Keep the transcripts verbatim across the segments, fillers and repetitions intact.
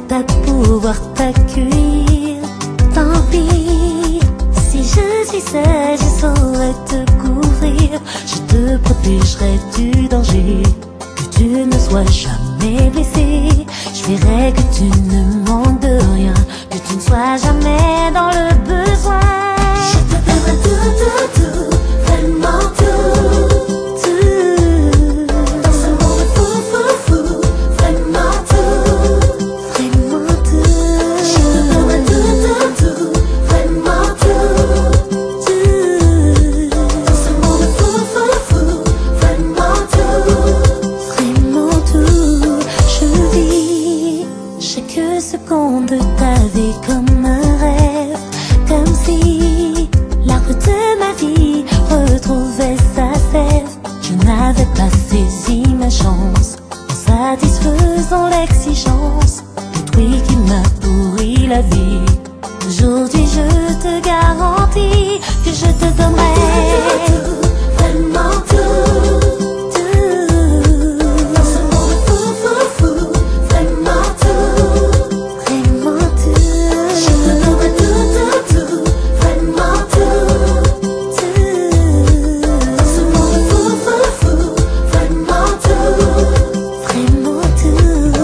à pouvoir t'accueillir. Tant pis, si je suis seule, je saurais te couvrir. Je te protégerai du danger, que tu ne sois jamais blessé. Je verrai que tu ne manques de rien, que tu ne sois jamais dans le besoin. Je te donnerai tout, tout, tout, vraiment tout, tout. Dans ce monde fou, fou, fou, vraiment tout, vraiment tout. Je te donnerai tout, tout, tout, vraiment tout, tout. Dans ce monde fou, fou, fou, vraiment tout, vraiment tout. Je vis chaque seconde de ta vie comme un rêve, comme si l'arbre de ma vie retrouvait sa sève. Je n'avais pas saisi ma chance en satisfaisant l'exigence d'autrui qui m'a pourri la vie. Aujourd'hui je te garantis que je te donnerai vraiment tout, tout. Dans ce monde fou, fou, fou, vraiment tout, vraiment tout. Je te donnerai tout, tout, tout, vraiment tout, tout. Dans ce monde fou, fou, fou, vraiment tout, vraiment tout.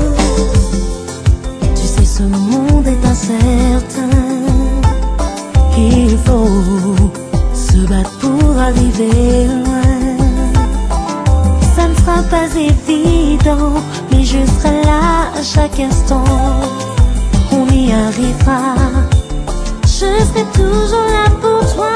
Tu sais, ce monde est incertain, il faut se battre pour arriver loin. Ça ne sera pas évident, mais je serai là à chaque instant. On y arrivera, je serai toujours là pour toi.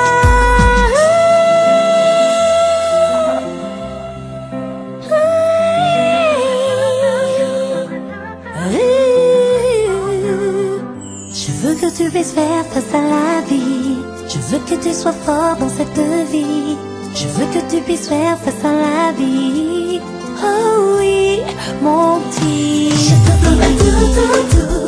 Je veux que tu puisses faire face à la vie. Je veux que tu sois fort dans cette vie. Je veux que tu puisses faire face à la vie. Oh oui, mon petit. Je te donnerai tout, tout, tout.